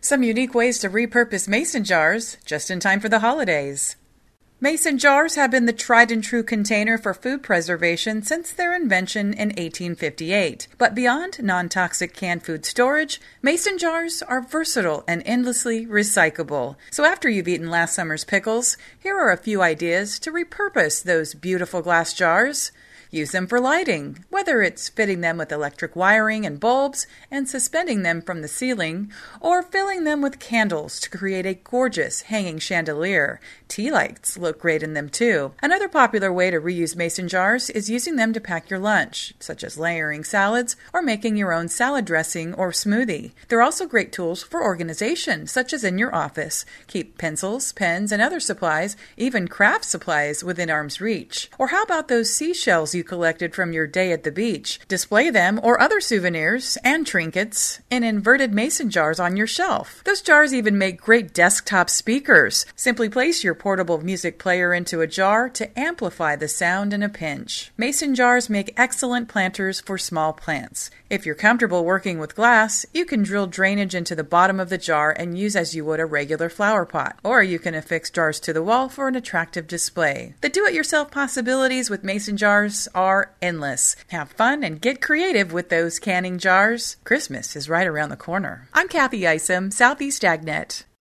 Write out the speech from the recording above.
Some unique ways to repurpose mason jars just in time for the holidays. Mason jars have been the tried and true container for food preservation since their invention in 1858. But beyond non-toxic canned food storage, mason jars are versatile and endlessly recyclable. So after you've eaten last summer's pickles, here are a few ideas to repurpose those beautiful glass jars. Use them for lighting, whether it's fitting them with electric wiring and bulbs and suspending them from the ceiling, or filling them with candles to create a gorgeous hanging chandelier. Tea lights look great in them too. Another popular way to reuse mason jars is using them to pack your lunch, such as layering salads or making your own salad dressing or smoothie. They're also great tools for organization, such as in your office. Keep pencils, pens, and other supplies, even craft supplies, within arm's reach. Or how about those seashells you collected from your day at the beach? Display them or other souvenirs and trinkets in inverted mason jars on your shelf. Those jars even make great desktop speakers. Simply place your portable music player into a jar to amplify the sound in a pinch. Mason jars make excellent planters for small plants. If you're comfortable working with glass, you can drill drainage into the bottom of the jar and use as you would a regular flower pot. Or you can affix jars to the wall for an attractive display. The do-it-yourself possibilities with mason jars are endless. Have fun and get creative with those canning jars. Christmas is right around the corner. I'm Kathy Isom, Southeast AgNet.